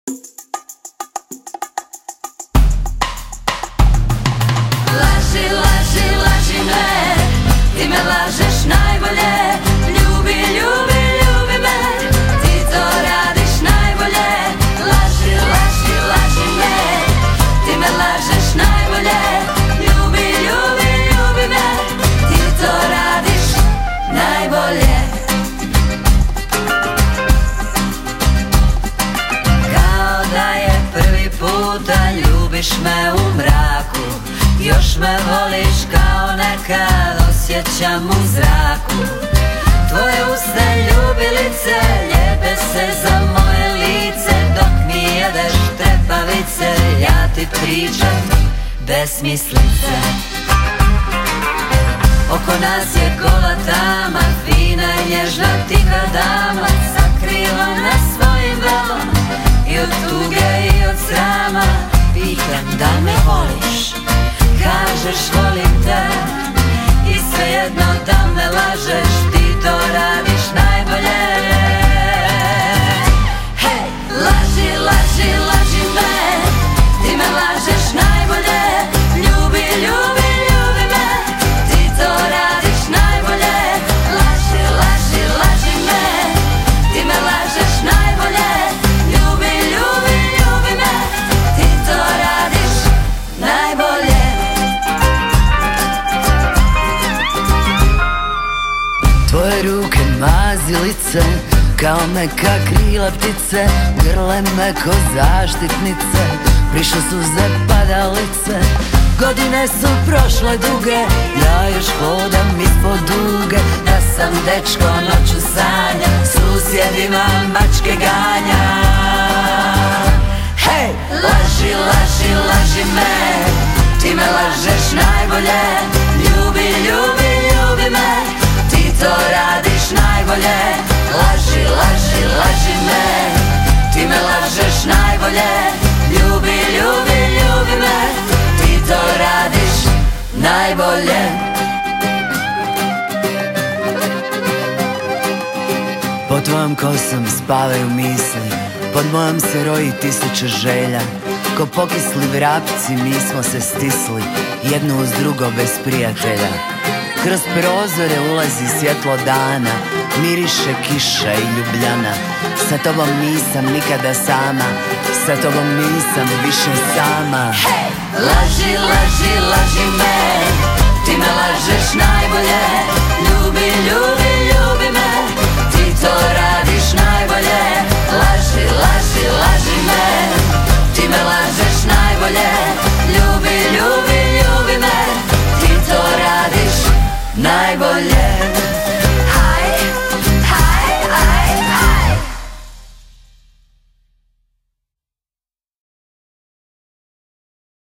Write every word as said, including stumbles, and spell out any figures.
Laži, laži, laži me, ti me lažeš najbolje. Ljubi, ljubi, ljubi me, ti to radiš najbolje. Laži, laži, laži me, ti me lažeš najbolje. Ljubi, ljubi, ljubi me, ti to radiš najbolje. Kao da je prvi puta ljubiš me u mraku, još me voliš kao nekad, osjećam u zraku. Tvoje usne ljubilice lijepe se za moje lice, dok mi jedeš trepavice, ja ti pričam besmislice. Oko nas je gola tama, fina i nježna tiha dama, sakrila na svojim velom i od tuge i od srama. Pitam da me voliš, kažeš volim te, i svejedno da me lažeš, ti to radiš najbolje. Hej, laži, laži, laži me, ti me lažeš najbolje. Ljubi, ljubi, ljubi me, ti to radiš najbolje. Laži, laži, laži me, ti me lažeš najbolje. Ljubi, ljubi, ljubi me, ti to radiš najbolje. Tvoje ruke mazilice, kao meka krila ptice, grle me ko zaštitnice, prišle suze padalice. Godine su prošle duge, ja još hodam ispod duge, da sam dečko noću sanja, susjedima mačke ganja. Hej, laži, laži, laži me, ti me lažeš najbolje. Ljubi, ljubi, ljubi me, ti to radiš najbolje. Laži, laži, laži me, ti me lažeš najbolje. Ljubi, ljubi, ljubi me, ti to radiš najbolje. Pod tvojom kosom spavaju misli, pod mojom se roji tisuće želja. Ko pokisli vrapci mi smo se stisli, jedno uz drugo bez prijatelja. Kroz prozore ulazi svjetlo dana, miriše kiša i ljubljana. Sa tobom nisam nikada sama, sa tobom nisam više sama. Hej, laži, laži, laži me, ti me lažeš najbolje. Ljubi, ljubi, ljubi me, ti to radiš najbolje. Laži, laži, laži me, ti me lažeš najbolje. Ljubi, ljubi, ljubi me, ti to radiš najbolje.